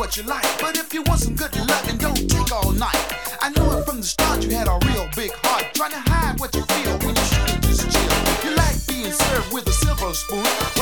what you like. But if you want some good loving, don't take all night. I knew it from the start, you had a real big heart. Trying to hide what you feel when you shouldn't just chill. You like being served with a silver spoon.